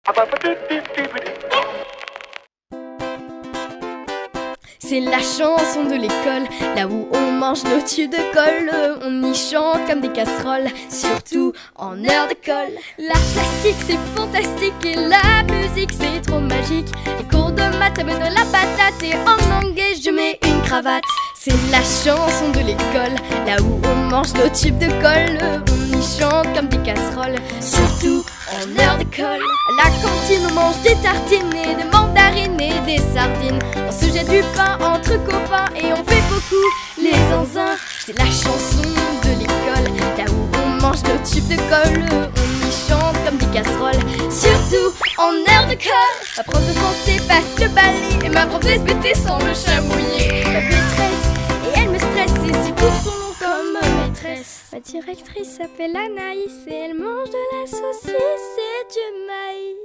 C'est la chanson de l'école, là où on mange nos tubes de colle. On y chante comme des casseroles, surtout en heure de colle. L'art plastique c'est fantastique et la musique c'est trop magique. Les cours de maths me donnent la patate et en anglais je mets une cravate. C'est la chanson de l'école, là où on mange nos tubes de colle. On y chante comme des casseroles, surtout en heure de colle. À la cantine on mange des tartines et des mandarines et des sardines. On se jette du pain entre copains et on fait beaucoup les zinzins. C'est la chanson de l'école, là où on mange nos tubes de colle. On y chante comme des casseroles, surtout en heure de colle. Ma prof de français passe le balai et ma prof de SVT sans le chamouiller. Ma maîtresse, et elle me stresse, et c'est pour son nom comme maîtresse. Ma directrice s'appelle Anaïs et elle mange de la saucisse et du maïs.